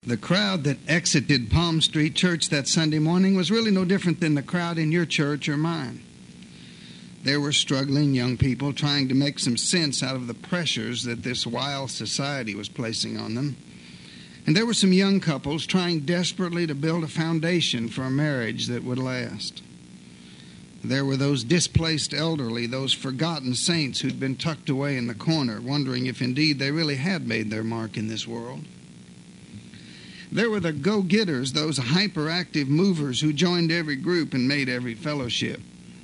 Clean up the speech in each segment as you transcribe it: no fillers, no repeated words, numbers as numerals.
The crowd that exited Palm Street Church that Sunday morning was really no different than the crowd in your church or mine. There were struggling young people trying to make some sense out of the pressures that this wild society was placing on them. And there were some young couples trying desperately to build a foundation for a marriage that would last. There were those displaced elderly, those forgotten saints who'd been tucked away in the corner, wondering if indeed they really had made their mark in this world. There were the go-getters, those hyperactive movers who joined every group and made every fellowship.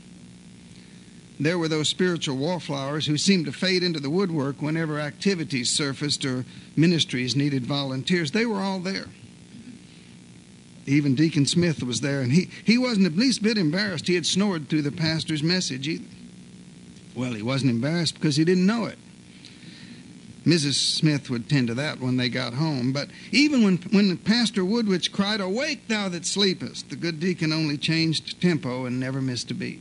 There were those spiritual wallflowers who seemed to fade into the woodwork whenever activities surfaced or ministries needed volunteers. They were all there. Even Deacon Smith was there, and he wasn't the least bit embarrassed he had snored through the pastor's message either. Well, he wasn't embarrassed because he didn't know it. Mrs. Smith would tend to that when they got home. But even when Pastor Woodwich cried, "Awake, thou that sleepest," the good deacon only changed tempo and never missed a beat.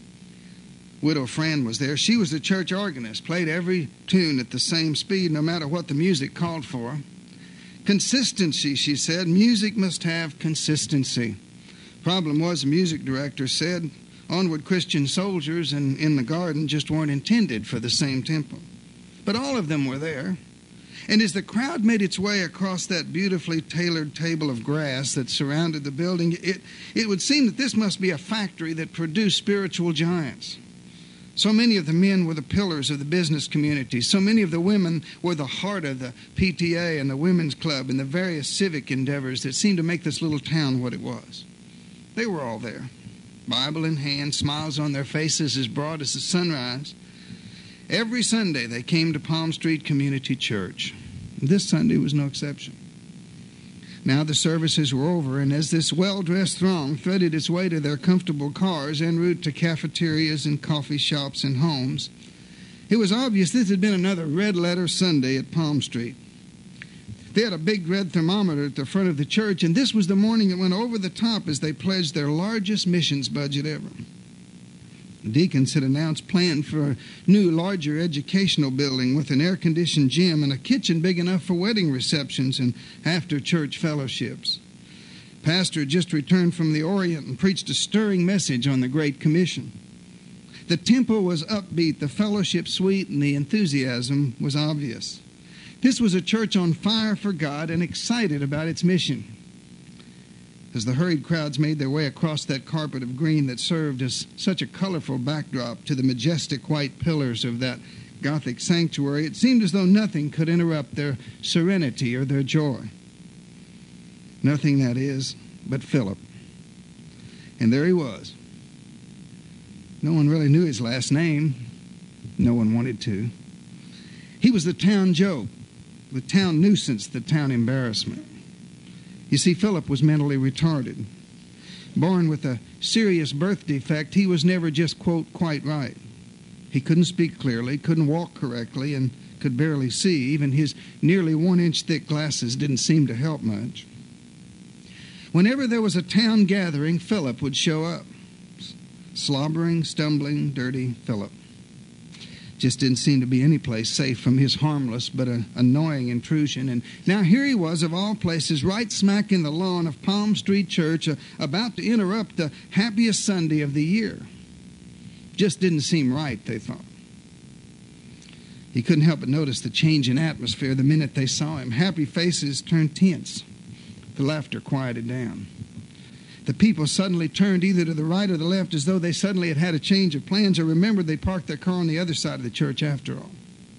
Widow Fran was there. She was the church organist, played every tune at the same speed no matter what the music called for. Consistency, she said. Music must have consistency. Problem was, the music director said, Onward Christian Soldiers and In the Garden just weren't intended for the same tempo. But all of them were there. And as the crowd made its way across that beautifully tailored table of grass that surrounded the building, it would seem that this must be a factory that produced spiritual giants. So many of the men were the pillars of the business community. So many of the women were the heart of the PTA and the Women's Club and the various civic endeavors that seemed to make this little town what it was. They were all there, Bible in hand, smiles on their faces as broad as the sunrise. Every Sunday they came to Palm Street Community Church. This Sunday was no exception. Now the services were over, and as this well-dressed throng threaded its way to their comfortable cars en route to cafeterias and coffee shops and homes, it was obvious this had been another red-letter Sunday at Palm Street. They had a big red thermometer at the front of the church, and this was the morning that went over the top as they pledged their largest missions budget ever. The deacons had announced plans for a new, larger educational building with an air-conditioned gym and a kitchen big enough for wedding receptions and after-church fellowships. Pastor had just returned from the Orient and preached a stirring message on the Great Commission. The tempo was upbeat, the fellowship sweet, and the enthusiasm was obvious. This was a church on fire for God and excited about its mission. As the hurried crowds made their way across that carpet of green that served as such a colorful backdrop to the majestic white pillars of that Gothic sanctuary, it seemed as though nothing could interrupt their serenity or their joy. Nothing, that is, but Philip. And there he was. No one really knew his last name. No one wanted to. He was the town joke, the town nuisance, the town embarrassment. You see, Philip was mentally retarded. Born with a serious birth defect, he was never just, quote, quite right. He couldn't speak clearly, couldn't walk correctly, and could barely see. Even his nearly 1-inch thick glasses didn't seem to help much. Whenever there was a town gathering, Philip would show up. Slobbering, stumbling, dirty Philip. Just didn't seem to be any place safe from his harmless but annoying intrusion. And now here he was, of all places, right smack in the lawn of Palm Street Church, about to interrupt the happiest Sunday of the year. Just didn't seem right, they thought. He couldn't help but notice the change in atmosphere the minute they saw him. Happy faces turned tense. The laughter quieted down. The people suddenly turned either to the right or the left as though they suddenly had a change of plans or remembered they parked their car on the other side of the church after all.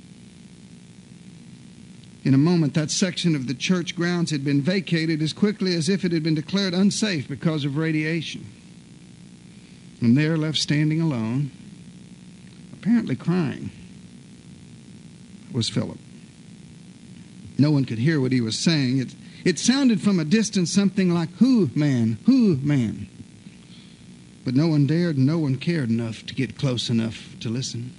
In a moment, that section of the church grounds had been vacated as quickly as if it had been declared unsafe because of radiation. And there, left standing alone, apparently crying, was Philip. No one could hear what he was saying. It sounded from a distance something like, "Who, man? Who, man?" But no one dared and no one cared enough to get close enough to listen.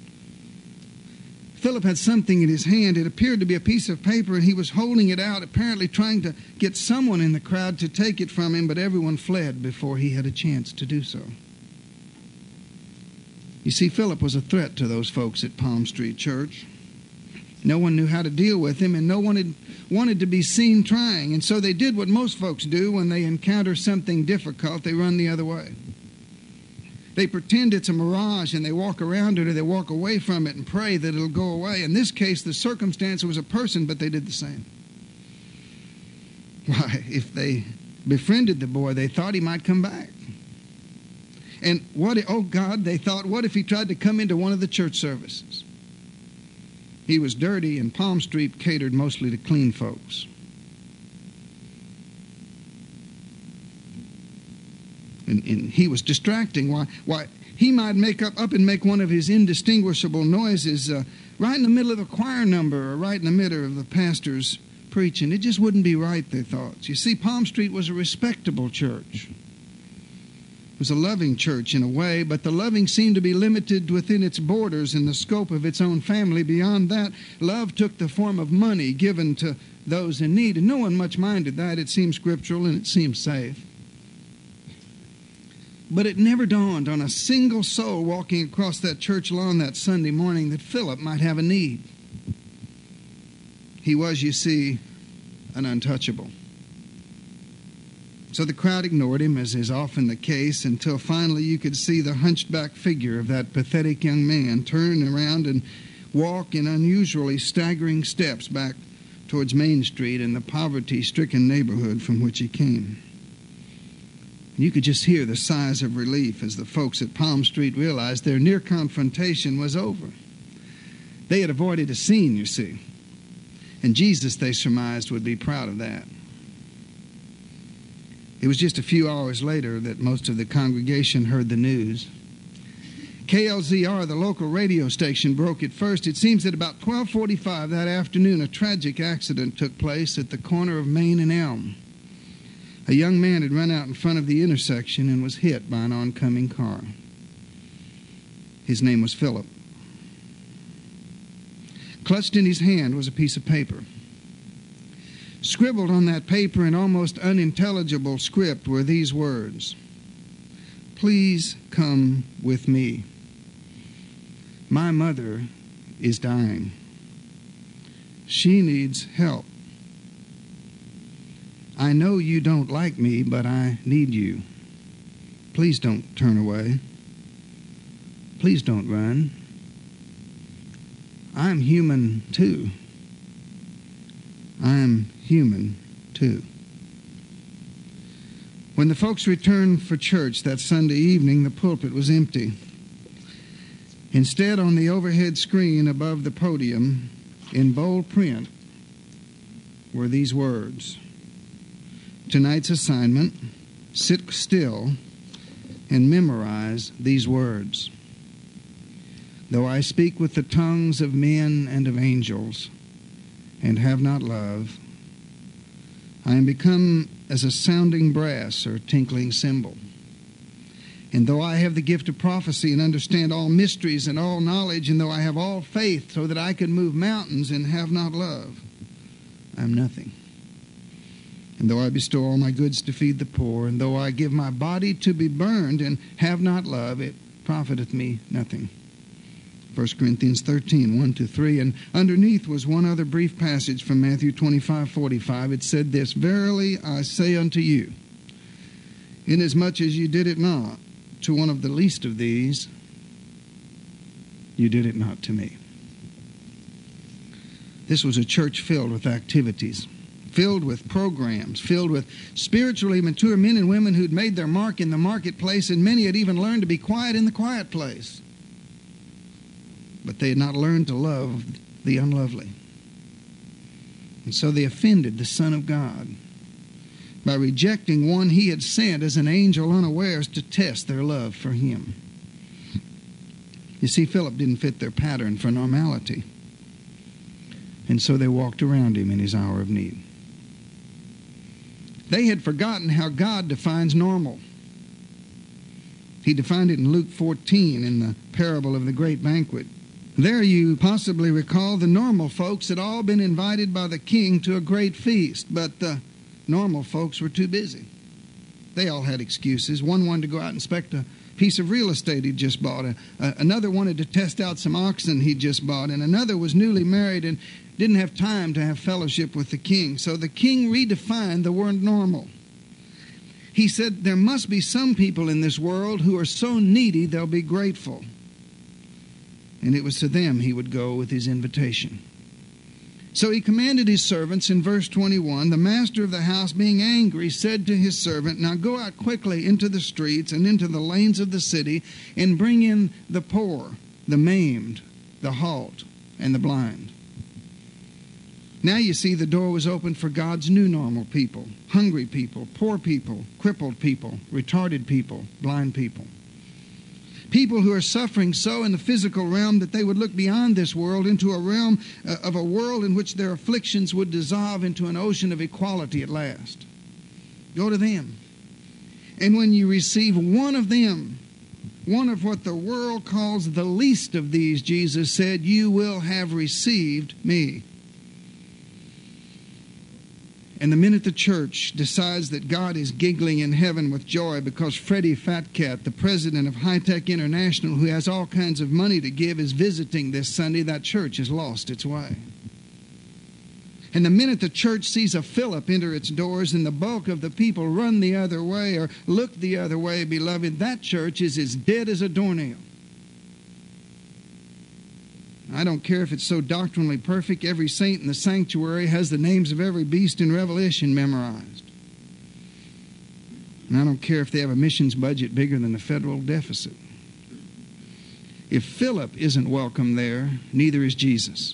Philip had something in his hand. It appeared to be a piece of paper, and he was holding it out, apparently trying to get someone in the crowd to take it from him, but everyone fled before he had a chance to do so. You see, Philip was a threat to those folks at Palm Street Church. No one knew how to deal with him, and no one wanted to be seen trying. And so they did what most folks do when they encounter something difficult. They run the other way. They pretend it's a mirage, and they walk around it, or they walk away from it and pray that it'll go away. In this case, the circumstance was a person, but they did the same. Why, if they befriended the boy, they thought he might come back. And they thought, what if he tried to come into one of the church services? He was dirty, and Palm Street catered mostly to clean folks. And he was distracting. Why, he might make up and make one of his indistinguishable noises right in the middle of a choir number, or right in the middle of the pastor's preaching. It just wouldn't be right, they thought. You see, Palm Street was a respectable church. It was a loving church in a way, but the loving seemed to be limited within its borders and the scope of its own family. Beyond that, love took the form of money given to those in need, and no one much minded that. It seemed scriptural and it seemed safe. But it never dawned on a single soul walking across that church lawn that Sunday morning that Philip might have a need. He was, you see, an untouchable. So the crowd ignored him, as is often the case, until finally you could see the hunchback figure of that pathetic young man turn around and walk in unusually staggering steps back towards Main Street and the poverty-stricken neighborhood from which he came. You could just hear the sighs of relief as the folks at Palm Street realized their near confrontation was over. They had avoided a scene, you see. And Jesus, they surmised, would be proud of that. It was just a few hours later that most of the congregation heard the news. KLZR, the local radio station, broke it first. It seems that about 12:45 that afternoon, a tragic accident took place at the corner of Main and Elm. A young man had run out in front of the intersection and was hit by an oncoming car. His name was Philip. Clutched in his hand was a piece of paper. Scribbled on that paper in almost unintelligible script were these words: "Please come with me. My mother is dying. She needs help. I know you don't like me, but I need you. Please don't turn away. Please don't run. I'm human too. I'm human too." When the folks returned for church that Sunday evening, the pulpit was empty. Instead, on the overhead screen above the podium, in bold print, were these words: "Tonight's assignment, sit still and memorize these words. Though I speak with the tongues of men and of angels and have not love, I am become as a sounding brass or tinkling cymbal. And though I have the gift of prophecy and understand all mysteries and all knowledge, and though I have all faith so that I can move mountains and have not love, I am nothing. And though I bestow all my goods to feed the poor, and though I give my body to be burned and have not love, it profiteth me nothing." 1 Corinthians 13, 1-3. And underneath was one other brief passage from Matthew 25:45. It said this: "Verily I say unto you, inasmuch as you did it not to one of the least of these, you did it not to me." This was a church filled with activities, filled with programs, filled with spiritually mature men and women who'd made their mark in the marketplace, and many had even learned to be quiet in the quiet place. But they had not learned to love the unlovely. And so they offended the Son of God by rejecting one he had sent as an angel unawares to test their love for him. You see, Philip didn't fit their pattern for normality. And so they walked around him in his hour of need. They had forgotten how God defines normal. He defined it in Luke 14 in the parable of the great banquet. There you possibly recall the normal folks had all been invited by the king to a great feast, but the normal folks were too busy. They all had excuses. One wanted to go out and inspect a piece of real estate he'd just bought. Another wanted to test out some oxen he'd just bought. And another was newly married and didn't have time to have fellowship with the king. So the king redefined the word normal. He said there must be some people in this world who are so needy they'll be grateful. And it was to them he would go with his invitation. So he commanded his servants in verse 21, the master of the house, being angry, said to his servant, now go out quickly into the streets and into the lanes of the city and bring in the poor, the maimed, the halt, and the blind. Now you see the door was opened for God's new normal people, hungry people, poor people, crippled people, retarded people, blind people. People who are suffering so in the physical realm that they would look beyond this world into a realm of a world in which their afflictions would dissolve into an ocean of equality at last. Go to them. And when you receive one of them, one of what the world calls the least of these, Jesus said, you will have received me. And the minute the church decides that God is giggling in heaven with joy because Freddie Fatcat, the president of High Tech International, who has all kinds of money to give, is visiting this Sunday, that church has lost its way. And the minute the church sees a Philip enter its doors and the bulk of the people run the other way or look the other way, beloved, that church is as dead as a doornail. I don't care if it's so doctrinally perfect, every saint in the sanctuary has the names of every beast in Revelation memorized. And I don't care if they have a missions budget bigger than the federal deficit. If Philip isn't welcome there, neither is Jesus.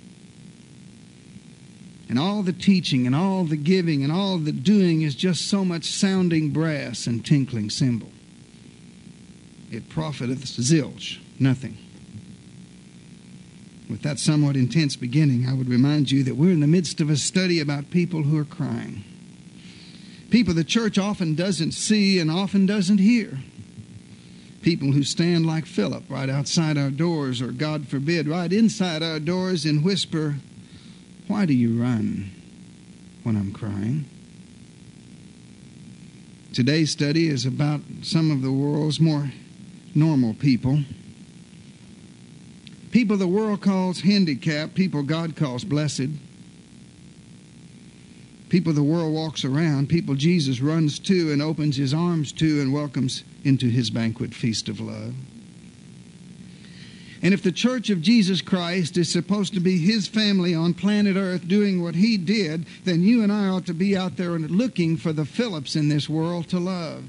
And all the teaching and all the giving and all the doing is just so much sounding brass and tinkling cymbal. It profiteth zilch, nothing. With that somewhat intense beginning, I would remind you that we're in the midst of a study about people who are crying. People the church often doesn't see and often doesn't hear. People who stand like Philip right outside our doors, or God forbid, right inside our doors and whisper, why do you run when I'm crying? Today's study is about some of the world's more normal people. People the world calls handicapped, people God calls blessed. People the world walks around, people Jesus runs to and opens his arms to and welcomes into his banquet feast of love. And if the church of Jesus Christ is supposed to be his family on planet Earth doing what he did, then you and I ought to be out there looking for the Philips in this world to love.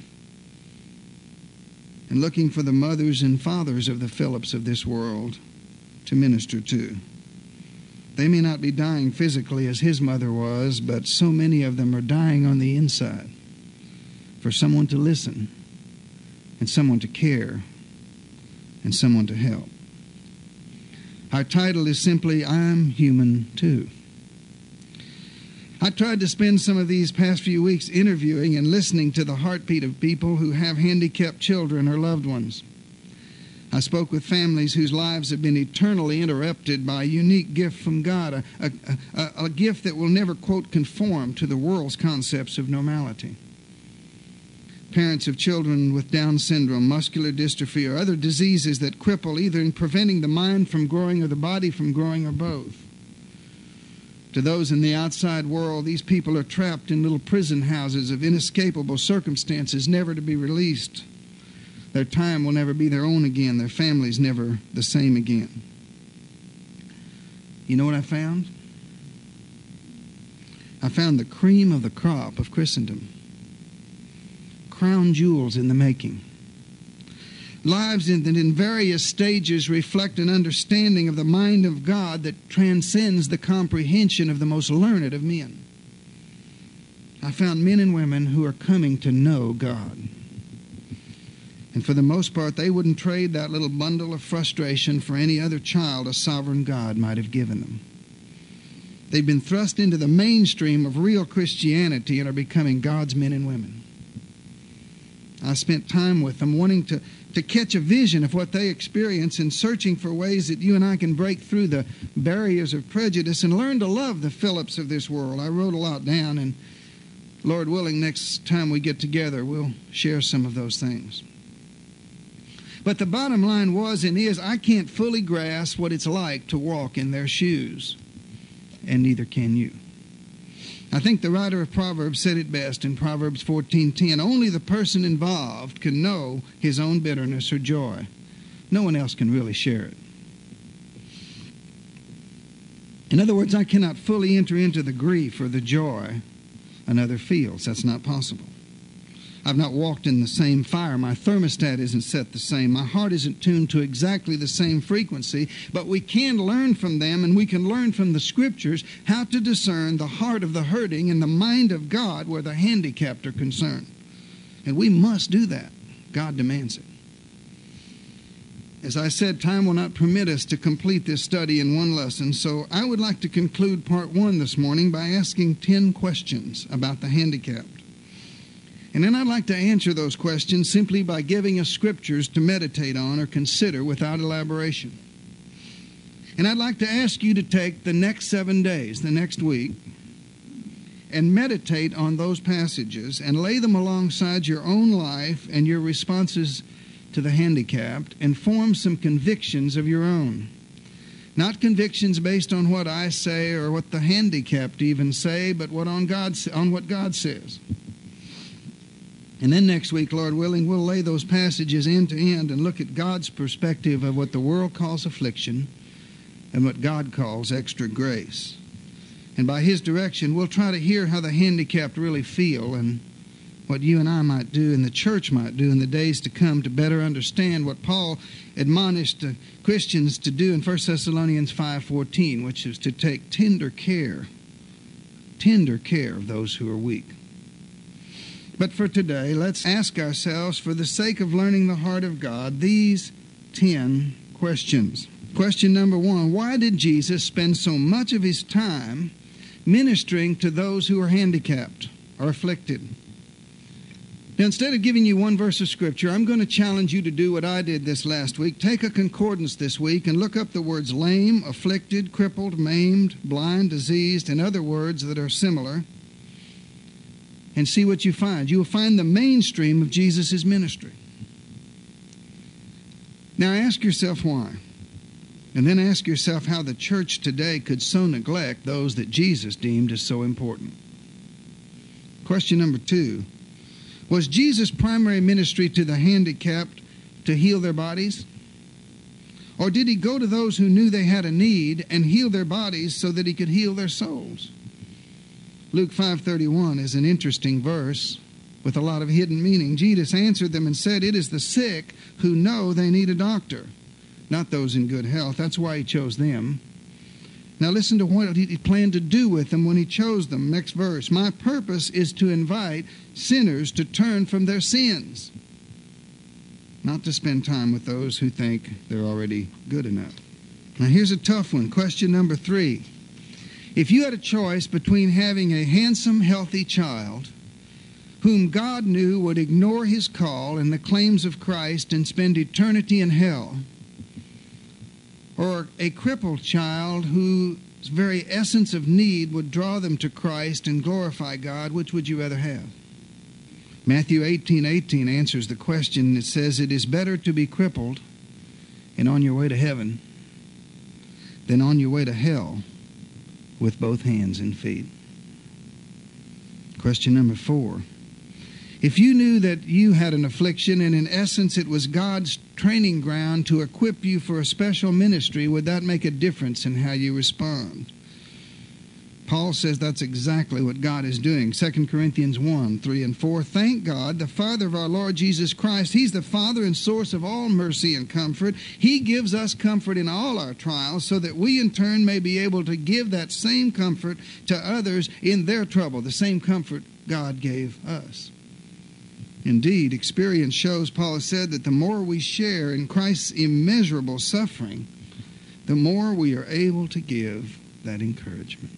And looking for the mothers and fathers of the Philips of this world to minister to. They may not be dying physically as his mother was, but so many of them are dying on the inside for someone to listen and someone to care and someone to help. Our title is simply, I'm Human Too. I tried to spend some of these past few weeks interviewing and listening to the heartbeat of people who have handicapped children or loved ones. I spoke with families whose lives have been eternally interrupted by a unique gift from God, a gift that will never, quote, conform to the world's concepts of normality. Parents of children with Down syndrome, muscular dystrophy, or other diseases that cripple, either in preventing the mind from growing or the body from growing, or both. To those in the outside world, these people are trapped in little prison houses of inescapable circumstances, never to be released. Their time will never be their own again. Their families never the same again. You know what I found? I found the cream of the crop of Christendom. Crown jewels in the making. Lives that in various stages reflect an understanding of the mind of God that transcends the comprehension of the most learned of men. I found men and women who are coming to know God. And for the most part, they wouldn't trade that little bundle of frustration for any other child a sovereign God might have given them. They've been thrust into the mainstream of real Christianity and are becoming God's men and women. I spent time with them wanting to catch a vision of what they experience and searching for ways that you and I can break through the barriers of prejudice and learn to love the Philips of this world. I wrote a lot down, and Lord willing, next time we get together, we'll share some of those things. But the bottom line was and is, I can't fully grasp what it's like to walk in their shoes, and neither can you. I think the writer of Proverbs said it best in Proverbs 14:10. Only the person involved can know his own bitterness or joy. No one else can really share it. In other words, I cannot fully enter into the grief or the joy another feels. That's not possible. I've not walked in the same fire. My thermostat isn't set the same. My heart isn't tuned to exactly the same frequency. But we can learn from them, and we can learn from the Scriptures how to discern the heart of the hurting and the mind of God where the handicapped are concerned. And we must do that. God demands it. As I said, time will not permit us to complete this study in one lesson, so I would like to conclude part 1 this morning by asking 10 questions about the handicapped. And then I'd like to answer those questions simply by giving us scriptures to meditate on or consider without elaboration. And I'd like to ask you to take the next 7 days, the next week, and meditate on those passages and lay them alongside your own life and your responses to the handicapped and form some convictions of your own. Not convictions based on what I say or what the handicapped even say, but on what God says. And then next week, Lord willing, we'll lay those passages end to end and look at God's perspective of what the world calls affliction and what God calls extra grace. And by His direction, we'll try to hear how the handicapped really feel and what you and I might do and the church might do in the days to come to better understand what Paul admonished Christians to do in 1 Thessalonians 5:14, which is to take tender care of those who are weak. But for today, let's ask ourselves, for the sake of learning the heart of God, these 10 questions. Question number 1, why did Jesus spend so much of His time ministering to those who are handicapped or afflicted? Now, instead of giving you one verse of Scripture, I'm going to challenge you to do what I did this last week. Take a concordance this week and look up the words lame, afflicted, crippled, maimed, blind, diseased, and other words that are similar, and see what you find. You will find the mainstream of Jesus' ministry. Now ask yourself why. And then ask yourself how the church today could so neglect those that Jesus deemed as so important. Question number 2. Was Jesus' primary ministry to the handicapped to heal their bodies? Or did He go to those who knew they had a need and heal their bodies so that He could heal their souls? Luke 5:31 is an interesting verse with a lot of hidden meaning. Jesus answered them and said, "It is the sick who know they need a doctor, not those in good health." That's why He chose them. Now listen to what He planned to do with them when He chose them. Next verse. "My purpose is to invite sinners to turn from their sins," not to spend time with those who think they're already good enough. Now here's a tough one. Question number 3. If you had a choice between having a handsome, healthy child whom God knew would ignore his call and the claims of Christ and spend eternity in hell, or a crippled child whose very essence of need would draw them to Christ and glorify God, which would you rather have? Matthew 18:18 answers the question. It says, "It is better to be crippled and on your way to heaven than on your way to hell with both hands and feet." Question number 4. If you knew that you had an affliction and in essence it was God's training ground to equip you for a special ministry, would that make a difference in how you respond? Paul says that's exactly what God is doing. 2 Corinthians 1:3-4. "Thank God, the Father of our Lord Jesus Christ. He's the Father and source of all mercy and comfort. He gives us comfort in all our trials so that we in turn may be able to give that same comfort to others in their trouble," the same comfort God gave us. Indeed, experience shows, Paul has said, that the more we share in Christ's immeasurable suffering, the more we are able to give that encouragement.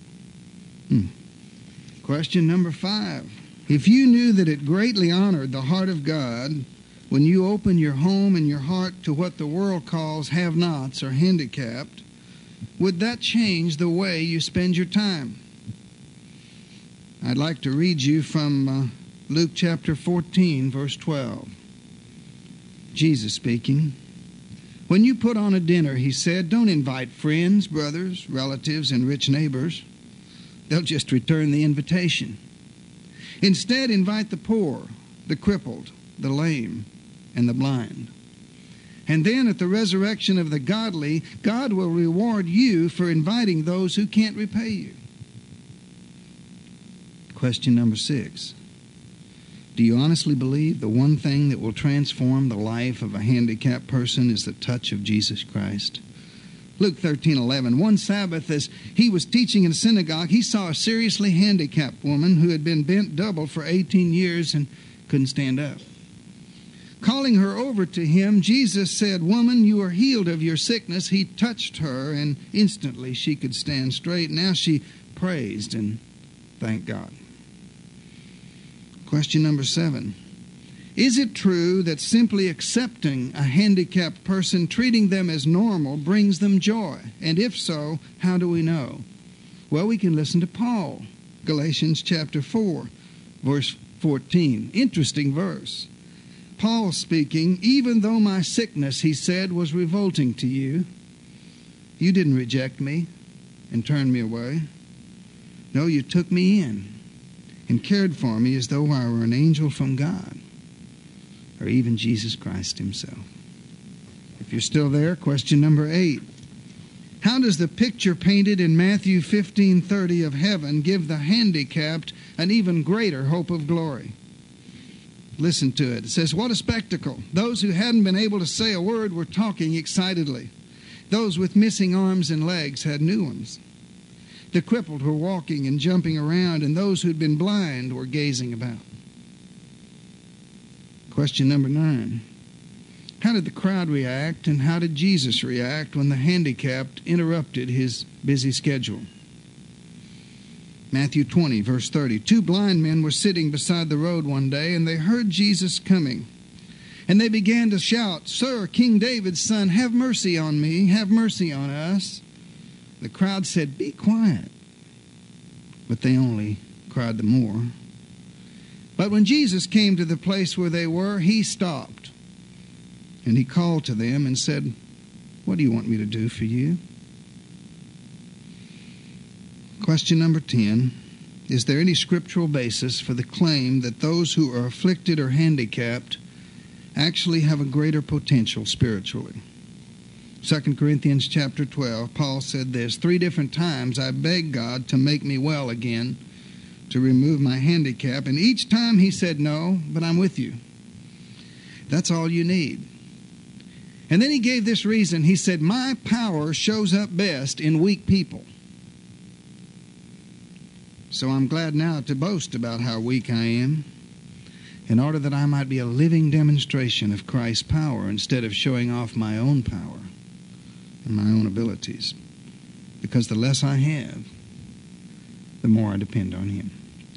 Question number 5. If you knew that it greatly honored the heart of God when you open your home and your heart to what the world calls have-nots or handicapped, would that change the way you spend your time? I'd like to read you from Luke chapter 14, verse 12. Jesus speaking. When you put on a dinner, he said, don't invite friends, brothers, relatives, and rich neighbors. They'll just return the invitation. Instead, invite the poor, the crippled, the lame, and the blind. And then at the resurrection of the godly, God will reward you for inviting those who can't repay you. Question number 6. Do you honestly believe the one thing that will transform the life of a handicapped person is the touch of Jesus Christ? Luke 13:11. One Sabbath, as he was teaching in a synagogue, he saw a seriously handicapped woman who had been bent double for 18 years and couldn't stand up. Calling her over to him, Jesus said, "Woman, you are healed of your sickness." He touched her, and instantly she could stand straight. Now she praised and thanked God. Question number 7. Is it true that simply accepting a handicapped person, treating them as normal, brings them joy? And if so, how do we know? Well, we can listen to Paul. Galatians chapter 4, verse 14. Interesting verse. Paul speaking, "Even though my sickness," he said, "was revolting to you, you didn't reject me and turn me away. No, you took me in and cared for me as though I were an angel from God, or even Jesus Christ himself." If you're still there, question number 8. How does the picture painted in Matthew 15:30 of heaven give the handicapped an even greater hope of glory? Listen to it. It says, "What a spectacle. Those who hadn't been able to say a word were talking excitedly. Those with missing arms and legs had new ones. The crippled were walking and jumping around, and those who'd been blind were gazing about." Question number 9. How did the crowd react, and how did Jesus react when the handicapped interrupted his busy schedule? Matthew 20, verse 30. 2 blind men were sitting beside the road one day, and they heard Jesus coming. And they began to shout, "Sir, King David's son, have mercy on me, have mercy on us." The crowd said, "Be quiet." But they only cried the more. But when Jesus came to the place where they were, he stopped. And he called to them and said, "What do you want me to do for you?" Question number 10. Is there any scriptural basis for the claim that those who are afflicted or handicapped actually have a greater potential spiritually? 2 Corinthians chapter 12, Paul said this, 3 different times I begged God to make me well again, to remove my handicap, and each time he said, "No, but I'm with you. That's all you need." And then he gave this reason. He said, "My power shows up best in weak people." So I'm glad now to boast about how weak I am, in order that I might be a living demonstration of Christ's power instead of showing off my own power and my own abilities. Because the less I have, the more I depend on him.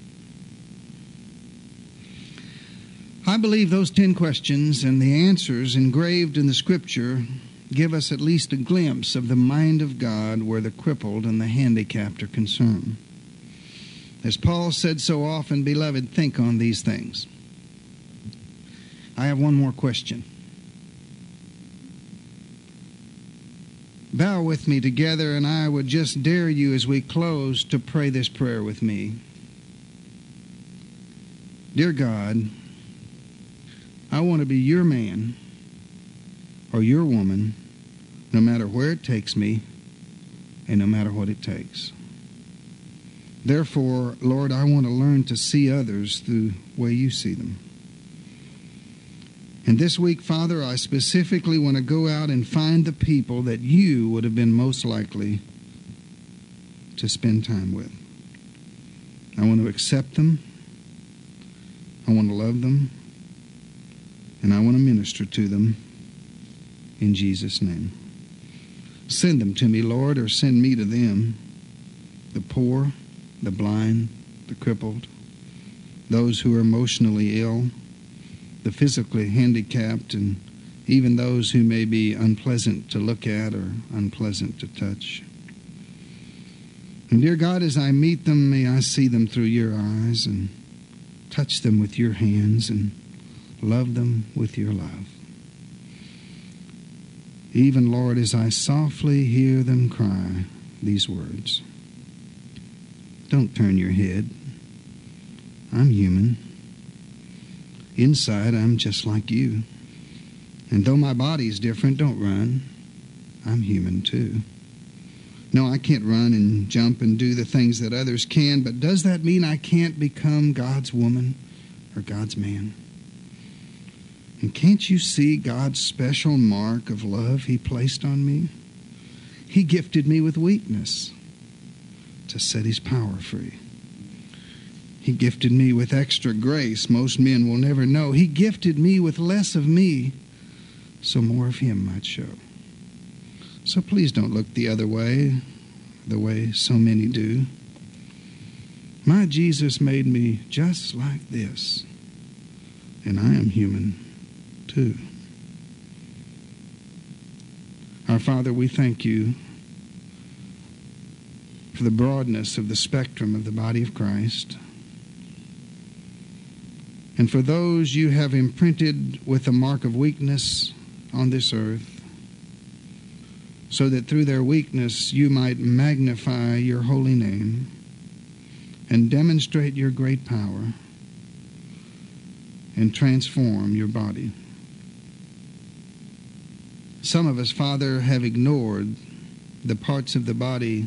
I believe those 10 questions and the answers engraved in the Scripture give us at least a glimpse of the mind of God where the crippled and the handicapped are concerned. As Paul said so often, beloved, think on these things. I have one more question. Bow with me together, and I would just dare you as we close to pray this prayer with me. Dear God, I want to be your man or your woman, no matter where it takes me and no matter what it takes. Therefore, Lord, I want to learn to see others the way you see them. And this week, Father, I specifically want to go out and find the people that you would have been most likely to spend time with. I want to accept them. I want to love them. And I want to minister to them in Jesus' name. Send them to me, Lord, or send me to them, the poor, the blind, the crippled, those who are emotionally ill, the physically handicapped, and even those who may be unpleasant to look at or unpleasant to touch. And dear God, as I meet them, may I see them through your eyes and touch them with your hands and love them with your love. even, Lord, as I softly hear them cry these words. Don't turn your head. I'm human. Inside, I'm just like you. And though my body's different, don't run. I'm human too. No, I can't run and jump and do the things that others can, but does that mean I can't become God's woman or God's man? And can't you see God's special mark of love He placed on me? He gifted me with weakness to set His power free. He gifted me with extra grace most men will never know. He gifted me with less of me so more of Him might show. So please don't look the other way, the way so many do. My Jesus made me just like this, and I am human too. Our Father, we thank You for the broadness of the spectrum of the body of Christ, and for those You have imprinted with the mark of weakness on this earth, so that through their weakness You might magnify Your holy name and demonstrate Your great power and transform Your body. Some of us, Father, have ignored the parts of the body,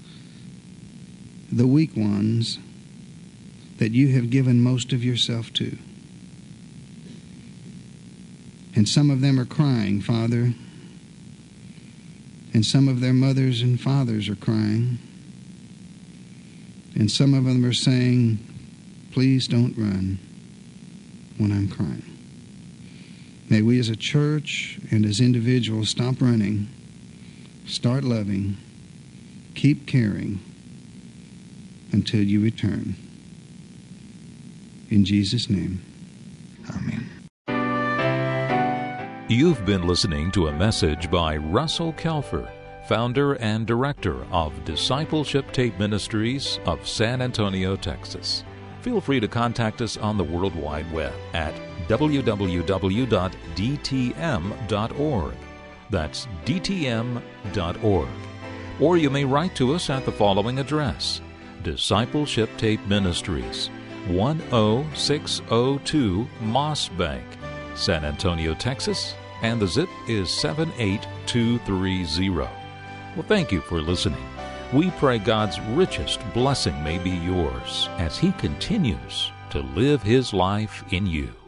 the weak ones, that You have given most of Yourself to. And some of them are crying, Father, and some of their mothers and fathers are crying, and some of them are saying, please don't run when I'm crying. May we as a church and as individuals stop running, start loving, keep caring until You return. In Jesus' name, amen. You've been listening to a message by Russell Kelfer, founder and director of Discipleship Tape Ministries of San Antonio, Texas. Feel free to contact us on the World Wide Web at www.dtm.org. That's dtm.org. Or you may write to us at the following address: Discipleship Tape Ministries, 10602 Moss Bank, San Antonio, Texas, and the zip is 78230. Well, thank you for listening. We pray God's richest blessing may be yours as He continues to live His life in you.